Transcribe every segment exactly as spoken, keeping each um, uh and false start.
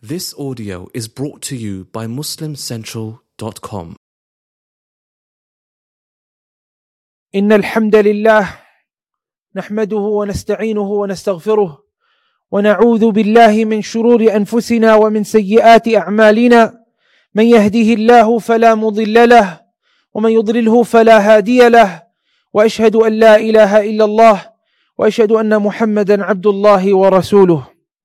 This audio is brought to you by Muslim Central dot com. إن الحمد لله نحمده ونستعينه ونستغفره ونعوذ بالله من شرور أنفسنا ومن سيئات أعمالنا من يهده الله فلا مضل له ومن يضلله فلا هادي له وأشهد أن لا إله إلا الله وأشهد أن محمدا عبد الله ورسوله.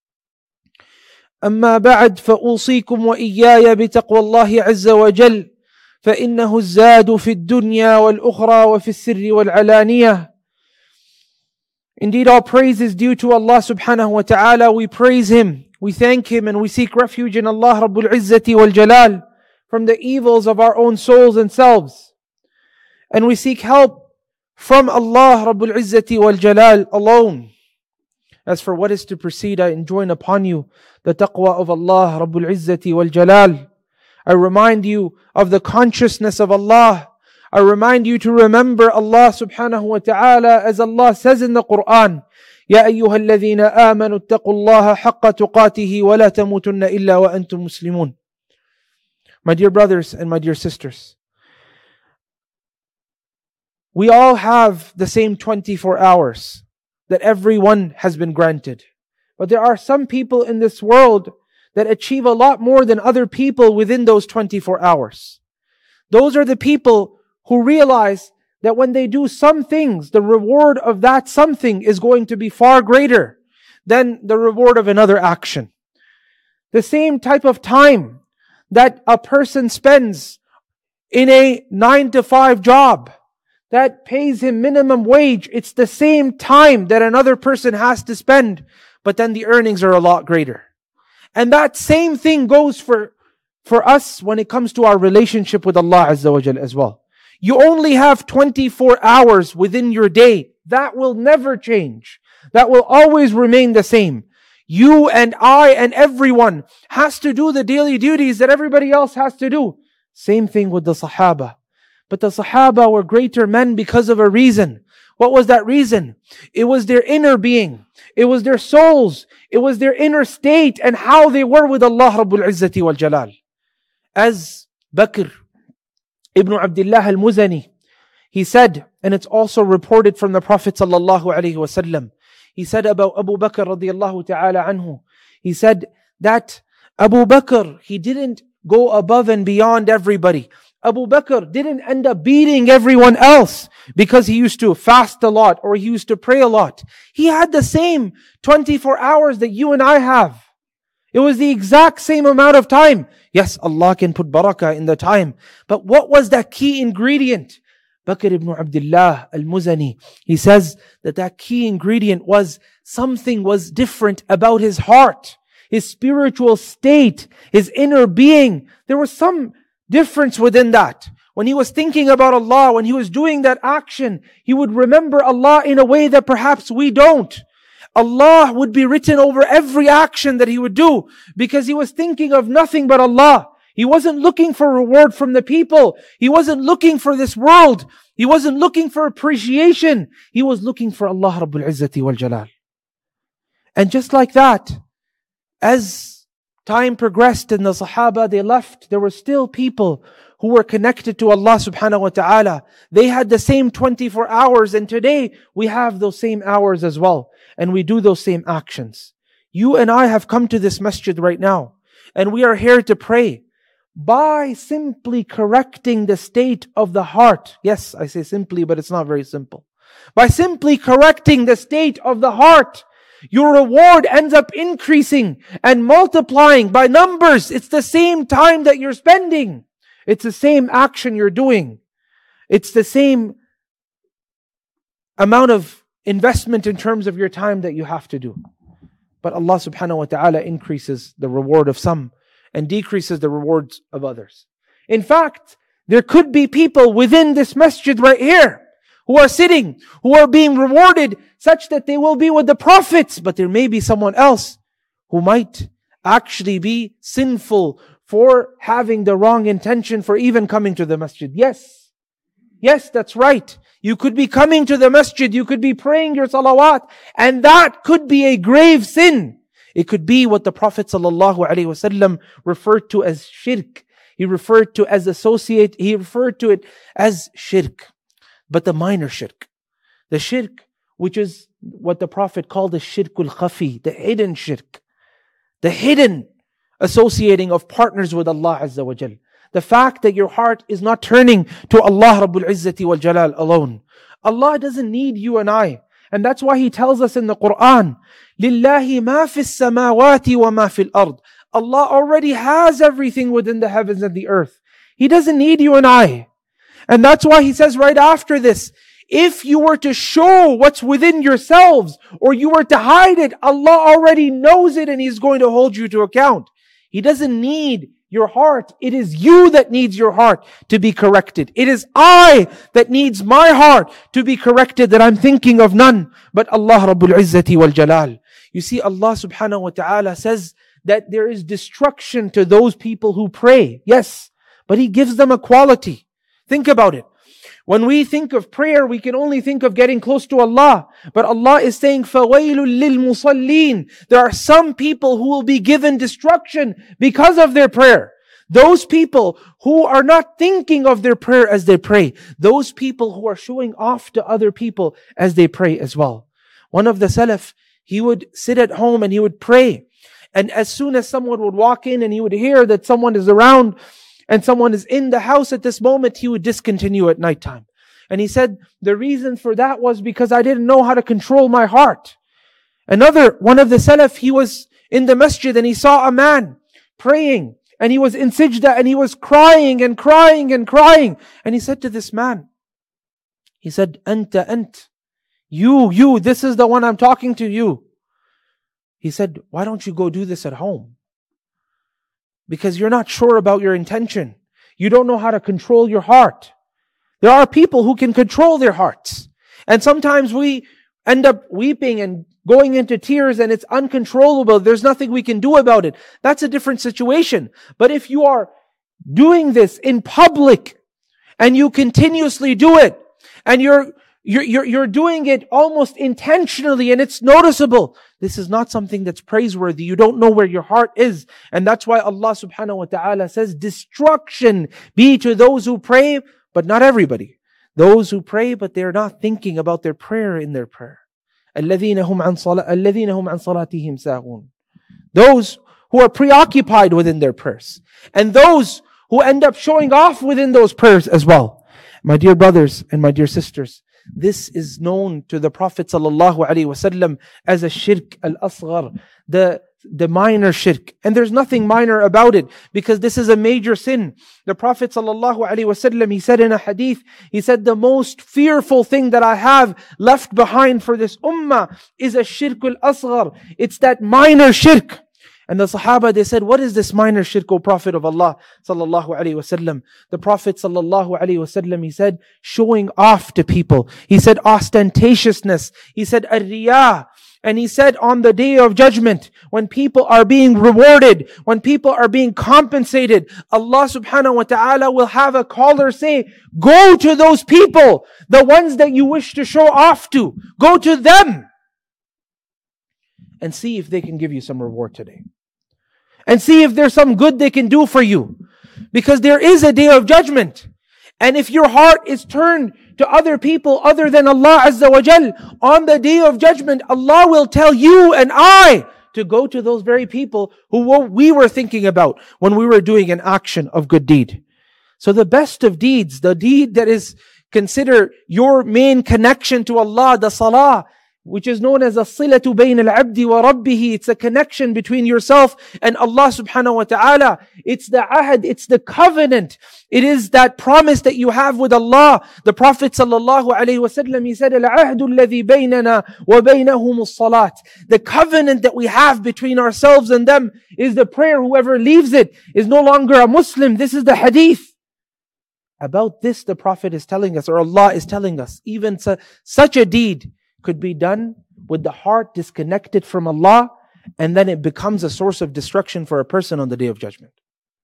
أما بعد فأوصيكم وإياي بتقوى الله عز وجل فإنه الزاد في الدنيا والأخرى وفي السر والعلانية. Indeed, all praise is due to Allah subhanahu wa ta'ala. We praise Him, we thank Him, and we seek refuge in Allah Rabbul Izzati wal Jalal from the evils of our own souls and selves. And we seek help from Allah Rabbul Izzati wal Jalal alone. As for what is to proceed, I enjoin upon you the taqwa of Allah Rabbul Izzati wal Jalal. I remind you of the consciousness of Allah. I remind you to remember Allah subhanahu wa ta'ala as Allah says in the Quran, يَا أَيُّهَا الَّذِينَ آمَنُوا اتَّقُوا اللَّهَ حَقَّ تُقَاتِهِ وَلَا تَمُوتُنَّ إِلَّا وَأَنْتُمْ مُسْلِمُونَ. My dear brothers and my dear sisters, we all have the same twenty-four hours that everyone has been granted. But there are some people in this world that achieve a lot more than other people within those twenty-four hours. Those are the people who realize that when they do some things, the reward of that something is going to be far greater than the reward of another action. The same type of time that a person spends in a nine to five job that pays him minimum wage, it's the same time that another person has to spend, but then the earnings are a lot greater. And that same thing goes for, for us when it comes to our relationship with Allah Azza wa Jal as well. You only have twenty-four hours within your day. That will never change. That will always remain the same. You and I and everyone has to do the daily duties that everybody else has to do. Same thing with the Sahaba. But the Sahaba were greater men because of a reason. What was that reason? It was their inner being. It was their souls. It was their inner state and how they were with Allah Rabbul Izzati wal Jalal. As Bakr ibn Abdullah al-Muzani, he said, and it's also reported from the Prophet sallallahu alaihi wasallam, he said about Abu Bakr radiyallahu ta'ala anhu, he said that Abu Bakr, he didn't go above and beyond everybody. Abu Bakr didn't end up beating everyone else because he used to fast a lot or he used to pray a lot. He had the same twenty-four hours that you and I have. It was the exact same amount of time. Yes, Allah can put barakah in the time. But what was that key ingredient? Bakr ibn Abdullah al-Muzani, he says that that key ingredient was something was different about his heart, his spiritual state, his inner being. There was some difference within that. When he was thinking about Allah, when he was doing that action, he would remember Allah in a way that perhaps we don't. Allah would be written over every action that he would do because he was thinking of nothing but Allah. He wasn't looking for reward from the people. He wasn't looking for this world. He wasn't looking for appreciation. He was looking for Allah Rabbul Izzati wal Jalal. And just like that, as time progressed and the Sahaba, they left, there were still people who were connected to Allah subhanahu wa ta'ala. They had the same twenty-four hours, and today we have those same hours as well. And we do those same actions. You and I have come to this masjid right now, and we are here to pray by simply correcting the state of the heart. Yes, I say simply, but it's not very simple. By simply correcting the state of the heart, your reward ends up increasing and multiplying by numbers. It's the same time that you're spending. It's the same action you're doing. It's the same amount of investment in terms of your time that you have to do. But Allah subhanahu wa ta'ala increases the reward of some and decreases the rewards of others. In fact, there could be people within this masjid right here who are sitting, who are being rewarded such that they will be with the prophets, but there may be someone else who might actually be sinful for having the wrong intention for even coming to the masjid. Yes, yes, that's right. You could be coming to the masjid, you could be praying your salawat, and that could be a grave sin. It could be what the Prophet ﷺ referred to as shirk. He referred to as associate, he referred to it as shirk. But the minor shirk. The shirk, which is what the Prophet called the shirkul khafi, the hidden shirk. The hidden associating of partners with Allah Azza wa Jal. The fact that your heart is not turning to Allah Rabbul Izzati wal Jalal alone. Allah doesn't need you and I. And that's why He tells us in the Quran, لِلَّهِ مَا فِي السَّمَاوَاتِ وَمَا فِي الْأَرْضِ. Allah already has everything within the heavens and the earth. He doesn't need you and I. And that's why He says right after this, if you were to show what's within yourselves, or you were to hide it, Allah already knows it and He's going to hold you to account. He doesn't need your heart. It is you that needs your heart to be corrected. It is I that needs my heart to be corrected, that I'm thinking of none but Allah Rabbul Izzati wal Jalal. You see, Allah subhanahu wa ta'ala says that there is destruction to those people who pray. Yes, but He gives them a quality. Think about it. When we think of prayer, we can only think of getting close to Allah. But Allah is saying, فَوَيْلٌ لِلْمُصَلِّينَ. There are some people who will be given destruction because of their prayer. Those people who are not thinking of their prayer as they pray. Those people who are showing off to other people as they pray as well. One of the Salaf, he would sit at home and he would pray. And as soon as someone would walk in and he would hear that someone is around, and someone is in the house at this moment, he would discontinue at nighttime. And he said, the reason for that was because I didn't know how to control my heart. Another, one of the Salaf, he was in the masjid and he saw a man praying. And he was in sajda and he was crying and crying and crying. And he said to this man, he said, Anta, ant. You, you, this is the one I'm talking to you. He said, why don't you go do this at home? Because you're not sure about your intention. You don't know how to control your heart. There are people who can control their hearts. And sometimes we end up weeping and going into tears and it's uncontrollable. There's nothing we can do about it. That's a different situation. But if you are doing this in public and you continuously do it and you're You're, you're, you're doing it almost intentionally and it's noticeable. This is not something that's praiseworthy. You don't know where your heart is. And that's why Allah subhanahu wa ta'ala says, destruction be to those who pray, but not everybody. Those who pray, but they're not thinking about their prayer in their prayer. الَّذِينَ هُمْ عَنْ صَلَا- الَّذِينَ هُمْ عَنْ صَلَاتِهِمْ سَاهُونَ. Those who are preoccupied within their prayers. And those who end up showing off within those prayers as well. My dear brothers and my dear sisters, this is known to the Prophet sallallahu alaihi wasallam as a shirk al-asghar, the the minor shirk. And there's nothing minor about it because this is a major sin. The Prophet sallallahu alaihi wasallam, he said in a hadith, he said, the most fearful thing that I have left behind for this ummah is a shirk al-asghar. It's that minor shirk. And the Sahaba, they said, what is this minor shirk, O Prophet of Allah sallallahu alaihi wasallam? The Prophet sallallahu alaihi wasallam, he said, showing off to people. He said, ostentatiousness. He said, ar-riyah. And he said, on the day of judgment, when people are being rewarded, when people are being compensated, Allah subhanahu wa ta'ala will have a caller say, go to those people, the ones that you wish to show off to. Go to them and see if they can give you some reward today. And see if there's some good they can do for you. Because there is a day of judgment. And if your heart is turned to other people other than Allah Azza wa Jal, on the day of judgment, Allah will tell you and I to go to those very people who we were thinking about when we were doing an action of good deed. So the best of deeds, the deed that is considered your main connection to Allah, the salah, which is known as as-silatu bayn al-abdi wa rabbihi. It's a connection between yourself and Allah subhanahu wa ta'ala. It's the ahad, it's the covenant. It is that promise that you have with Allah. The Prophet sallallahu alayhi wa sallam, he said, al-ahdu alladhi baynana wa baynahum as-salat. The covenant that we have between ourselves and them is the prayer. Whoever leaves it is no longer a Muslim. This is the hadith. About this, the Prophet is telling us, or Allah is telling us, even su- such a deed could be done with the heart disconnected from Allah, and then it becomes a source of destruction for a person on the Day of Judgment.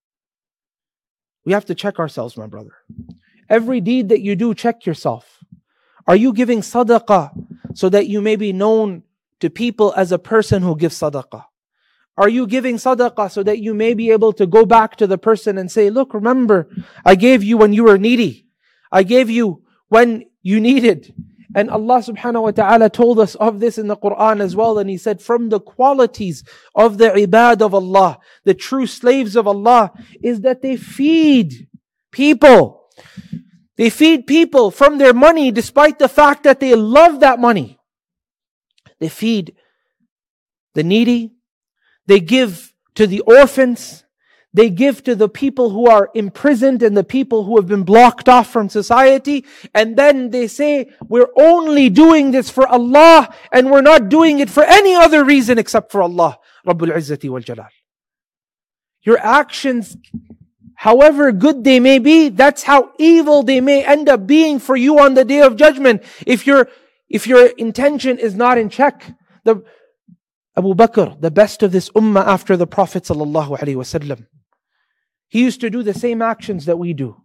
We have to check ourselves, my brother. Every deed that you do, check yourself. Are you giving sadaqah so that you may be known to people as a person who gives sadaqah? Are you giving sadaqah so that you may be able to go back to the person and say, look, remember, I gave you when you were needy. I gave you when you needed. And Allah subhanahu wa ta'ala told us of this in the Quran as well. And He said, from the qualities of the ibad of Allah, the true slaves of Allah, is that they feed people. They feed people from their money despite the fact that they love that money. They feed the needy. They give to the orphans. They give to the people who are imprisoned and the people who have been blocked off from society. And then they say, we're only doing this for Allah and we're not doing it for any other reason except for Allah, Rabbul Izzati wal Jalal. Your actions, however good they may be, that's how evil they may end up being for you on the Day of Judgment. If your, if your intention is not in check. The Abu Bakr, the best of this ummah after the Prophet sallallahu alaihi wasallam, he used to do the same actions that we do.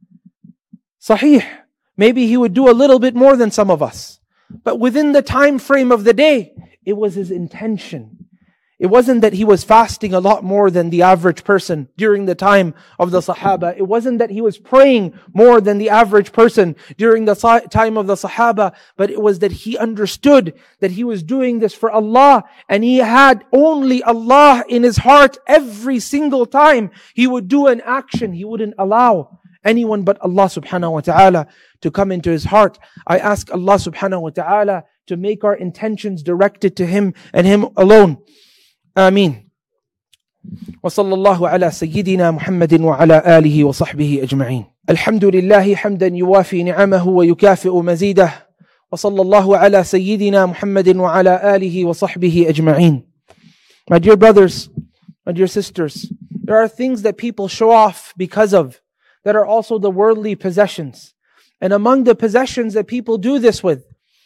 Sahih, maybe he would do a little bit more than some of us. But within the time frame of the day, it was his intention. It wasn't that he was fasting a lot more than the average person during the time of the Sahaba. It wasn't that he was praying more than the average person during the time of the Sahaba. But it was that he understood that he was doing this for Allah. And he had only Allah in his heart every single time he would do an action. He wouldn't allow anyone but Allah subhanahu wa ta'ala to come into his heart. I ask Allah subhanahu wa ta'ala to make our intentions directed to Him and Him alone. آمين. وصلى الله على سيدنا محمد وعلى آله وصحبه أجمعين. الحمد لله حمدا يوافي نعمه ويكافئ مزيده. وصلى الله على سيدنا محمد وعلى آله وصحبه أجمعين. My dear brothers, my dear sisters, there are things that people show off because of that are also the worldly possessions. And among the possessions that people do this with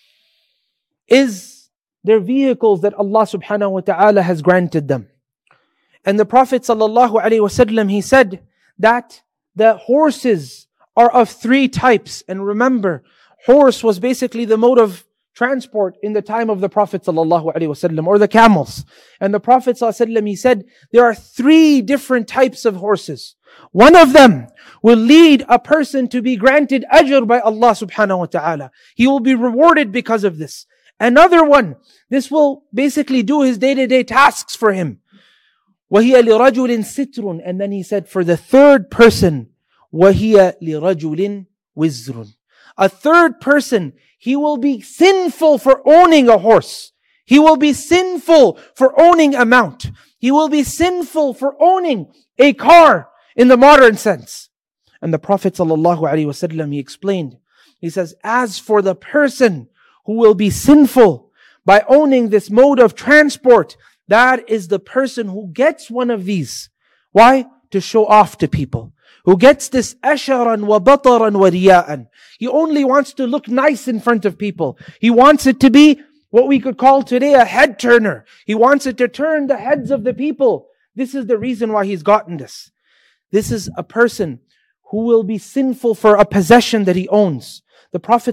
is their vehicles that Allah subhanahu wa ta'ala has granted them. And the Prophet sallallahu alaihi wasallam, he said that the horses are of three types. And remember, horse was basically the mode of transport in the time of the Prophet sallallahu alaihi wasallam, or the camels. And the Prophet sallallahu alaihi wasallam, he said there are three different types of horses. One of them will lead a person to be granted ajr by Allah subhanahu wa ta'ala. He will be rewarded because of this. Another one, this will basically do his day-to-day tasks for him. وَهِيَ لِرَجُلٍ سِتْرٌ. And then he said, for the third person, وَهِيَ لِرَجُلٍ وِزْرٌ. A third person, he will be sinful for owning a horse. He will be sinful for owning a mount. He will be sinful for owning a car in the modern sense. And the Prophet ﷺ, he explained, he says, as for the person who will be sinful by owning this mode of transport, that is the person who gets one of these. Why? To show off to people. Who gets this asharan wa bataran wa riya'an. He only wants to look nice in front of people. He wants it to be what we could call today a head turner. He wants it to turn the heads of the people. This is the reason why he's gotten this. This is a person who will be sinful for a possession that he owns. The Prophet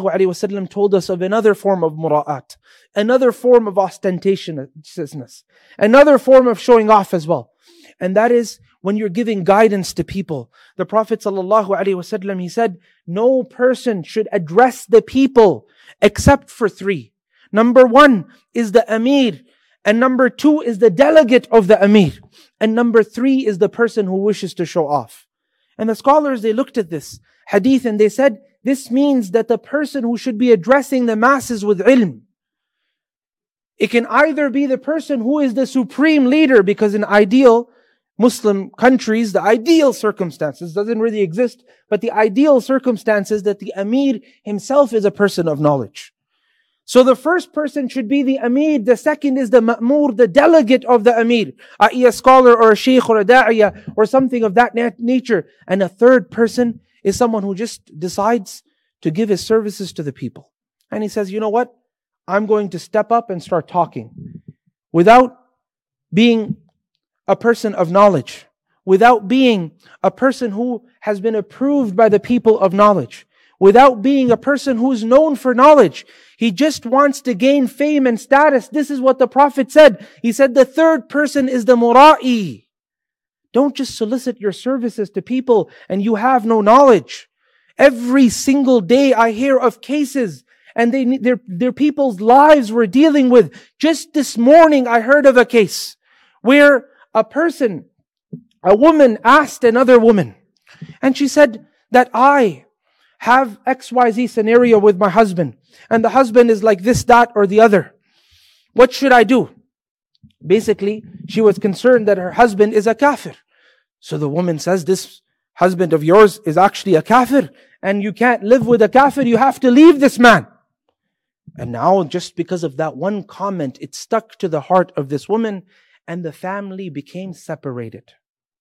ﷺ told us of another form of mura'at, another form of ostentatiousness, another form of showing off as well. And that is when you're giving guidance to people. The Prophet ﷺ, he said, no person should address the people except for three. Number one is the Amir, and number two is the delegate of the Amir, and number three is the person who wishes to show off. And the scholars, they looked at this hadith and they said, this means that the person who should be addressing the masses with ilm, it can either be the person who is the supreme leader, because in ideal Muslim countries, the ideal circumstances doesn't really exist, but the ideal circumstances that the Amir himself is a person of knowledge. So the first person should be the Amir, the second is the Ma'mur, the delegate of the Amir, that is a scholar or a sheikh or a da'iyah or something of that nature. And a third person is someone who just decides to give his services to the people. And he says, you know what? I'm going to step up and start talking without being a person of knowledge, without being a person who has been approved by the people of knowledge, without being a person who's known for knowledge. He just wants to gain fame and status. This is what the Prophet said. He said the third person is the mura'i. Don't just solicit your services to people and you have no knowledge. Every single day I hear of cases and they, their, their people's lives we're dealing with. Just this morning I heard of a case where a person, a woman asked another woman, and she said that I have X Y Z scenario with my husband, and the husband is like this, that, or the other. What should I do? Basically, she was concerned that her husband is a kafir. So the woman says, this husband of yours is actually a kafir, and you can't live with a kafir, you have to leave this man. And now, just because of that one comment, it stuck to the heart of this woman, and the family became separated.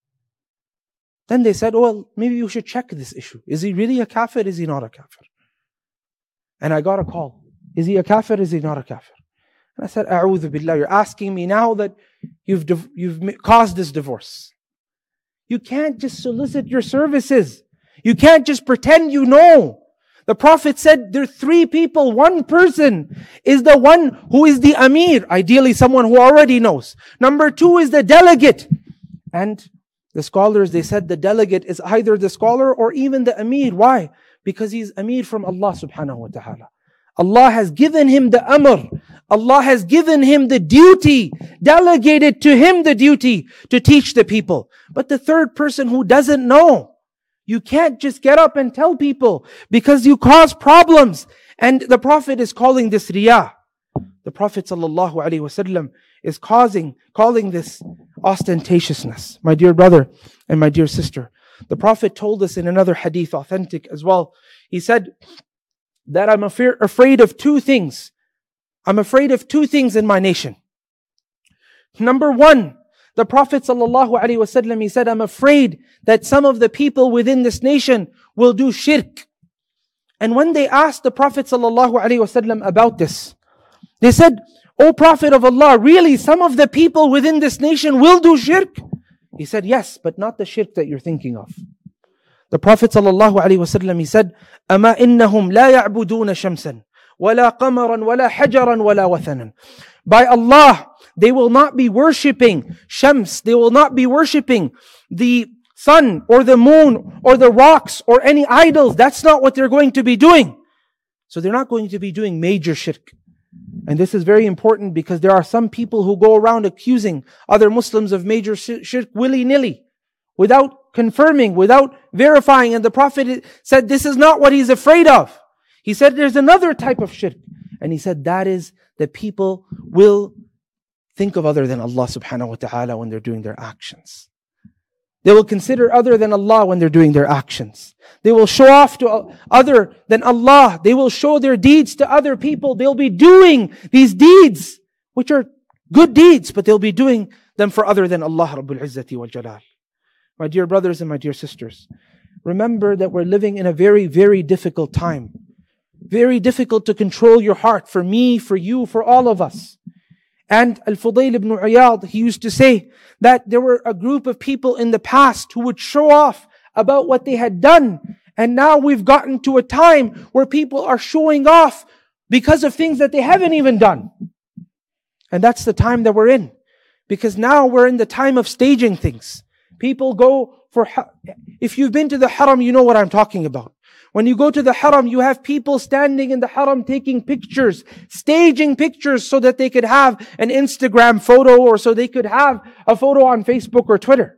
Then they said, well, maybe you should check this issue. Is he really a kafir? Is he not a kafir? And I got a call. Is he a kafir? Is he not a kafir? And I said, A'udhu billah, you're asking me now that you've, div- you've caused this divorce. You can't just solicit your services. You can't just pretend you know. The Prophet said there are three people. One person is the one who is the Amir, ideally someone who already knows. Number two is the delegate. And the scholars, they said the delegate is either the scholar or even the Amir. Why? Because he's Amir from Allah subhanahu wa ta'ala. Allah has given him the Amr. Allah has given him the duty, delegated to him the duty to teach the people. But the third person who doesn't know, you can't just get up and tell people because you cause problems. And the Prophet is calling this riyah. The Prophet sallallahu alaihi wasallam is causing, calling this ostentatiousness. My dear brother and my dear sister, the Prophet told us in another hadith, authentic as well. He said that I'm afraid, afraid of two things. I'm afraid of two things in my nation. Number one, the Prophet sallallahu alaihi wasallam, he said, I'm afraid that some of the people within this nation will do shirk. And when they asked the Prophet sallallahu alaihi wasallam about this, they said, O Prophet of Allah, really some of the people within this nation will do shirk? He said, yes, but not the shirk that you're thinking of. The Prophet sallallahu alaihi wasallam, he said, أَمَا إِنَّهُمْ لَا يَعْبُدُونَ شَمْسًا وَلَا قَمَرًا وَلَا حَجَرًا وَلَا وَثَنًا. By Allah, they will not be worshipping Shams, they will not be worshipping the sun or the moon or the rocks or any idols. That's not what they're going to be doing. So they're not going to be doing major shirk. And this is very important because there are some people who go around accusing other Muslims of major shirk willy-nilly, without confirming, without verifying. And the Prophet said this is not what he's afraid of. He said there's another type of shirk. And he said that is that people will think of other than Allah subhanahu wa ta'ala when they're doing their actions. They will consider other than Allah when they're doing their actions. They will show off to other than Allah. They will show their deeds to other people. They'll be doing these deeds, which are good deeds, but they'll be doing them for other than Allah Rabbul Izzati wal Jalal. My dear brothers and my dear sisters, remember that we're living in a very, very difficult time. Very difficult to control your heart, for me, for you, for all of us. And Al-Fudayl ibn Iyad, he used to say that there were a group of people in the past who would show off about what they had done. And now we've gotten to a time where people are showing off because of things that they haven't even done. And that's the time that we're in. Because now we're in the time of staging things. People go for, if you've been to the haram, you know what I'm talking about. When you go to the haram, you have people standing in the haram taking pictures, staging pictures so that they could have an Instagram photo or so they could have a photo on Facebook or Twitter.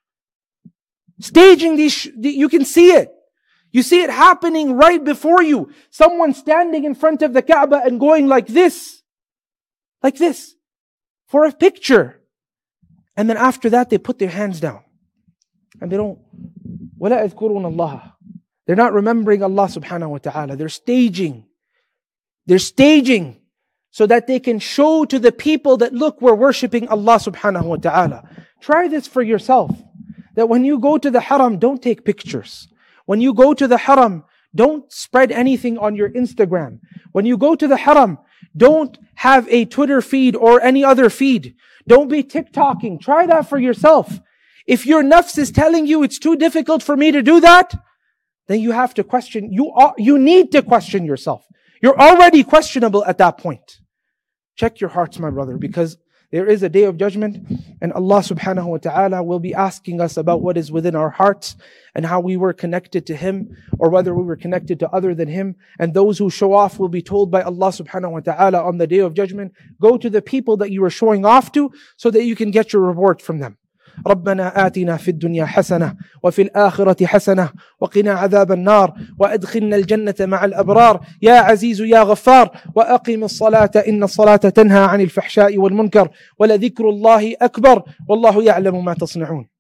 Staging these, you can see it. You see it happening right before you. Someone standing in front of the Kaaba and going like this, like this, for a picture. And then after that, they put their hands down. And they don't, وَلَا يَذْكُرُونَ اللَّهَ. They're not remembering Allah subhanahu wa ta'ala. They're staging. They're staging so that they can show to the people that, look, we're worshipping Allah subhanahu wa ta'ala. Try this for yourself. That when you go to the haram, don't take pictures. When you go to the haram, don't spread anything on your Instagram. When you go to the haram, don't have a Twitter feed or any other feed. Don't be TikToking. Try that for yourself. If your nafs is telling you it's too difficult for me to do that, then you have to question, you are, you need to question yourself. You're already questionable at that point. Check your hearts, my brother, because there is a day of judgment, and Allah subhanahu wa ta'ala will be asking us about what is within our hearts and how we were connected to Him or whether we were connected to other than Him. And those who show off will be told by Allah subhanahu wa ta'ala on the day of judgment, go to the people that you were showing off to so that you can get your reward from them. ربنا آتنا في الدنيا حسنة وفي الآخرة حسنة وقنا عذاب النار وأدخلنا الجنة مع الأبرار يا عزيز يا غفار وأقم الصلاة إن الصلاة تنهى عن الفحشاء والمنكر ولذكر الله أكبر والله يعلم ما تصنعون.